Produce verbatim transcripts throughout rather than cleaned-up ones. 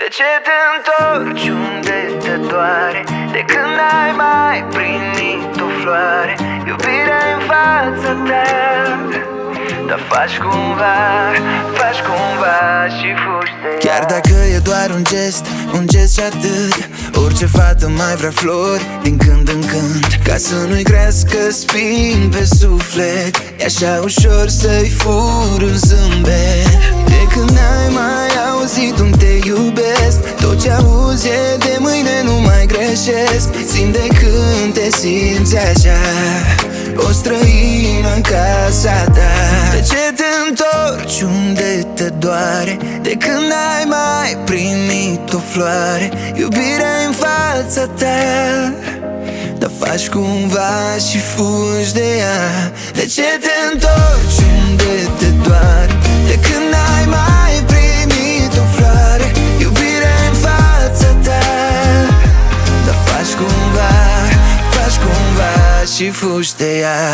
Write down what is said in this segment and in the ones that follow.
De ce te întorci unde te doare? De când ai mai primit o floare? Iubirea în fața ta, dar faci cumva, faci cumva și fugi de ea. Chiar dacă e doar un gest, un gest și atât, orice fată mai vrea flori din când în când, ca să nu-i crească spini pe suflet. E așa ușor să-i furi un zâmbet. De când n-ai mai auzit un te iubesc, tot ce auzi e de mâine nu mai greșesc. Țin de când te simți așa, o străină în casa ta. De ce te întorci unde te doare? De când ai mai primit o floare? Iubirea în fața ta, dar faci cumva și fugi de ea. De ce te întorci unde te doare? De când ai mai primit o floare? Iubirea în fața ta, dar faci cumva, faci cumva și fugi de ea.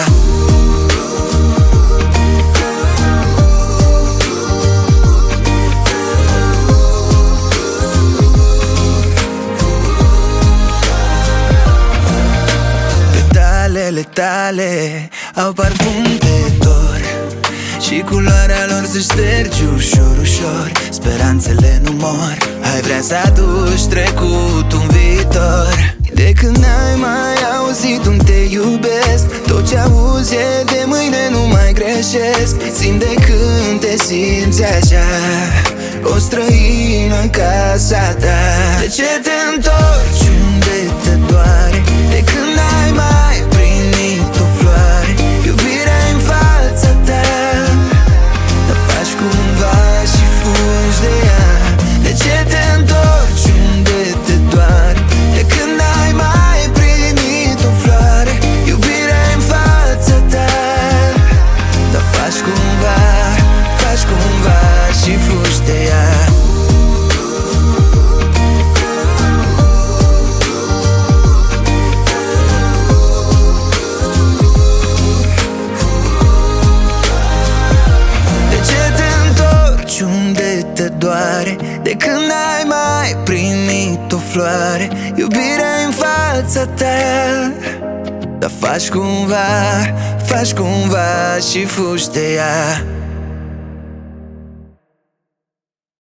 Petalele tale au parfum de dor și culoarea lor se șterge ușor, ușor. Speranțele nu mor, ai vrea să aduci trecutul în viitor. De când n-ai mai auzit un te iubesc, tot ce auzi e de mâine nu mai greșesc. Țin de când te simți așa, o străină în casa ta. De ce te întorci unde te doare? De când n-ai mai primit o floare? Iubirea în fața ta, dar faci cumva și fugi de ea. De ce te întorci unde te doare? De când n-ai mai primit o floare? Iubirea în fața ta, dar faci cumva, faci cumva și fugi de ea. Unde te doare? De când ai mai primit o floare? Iubirea în fața ta, dar faci cumva, faci cumva și fugi de ea.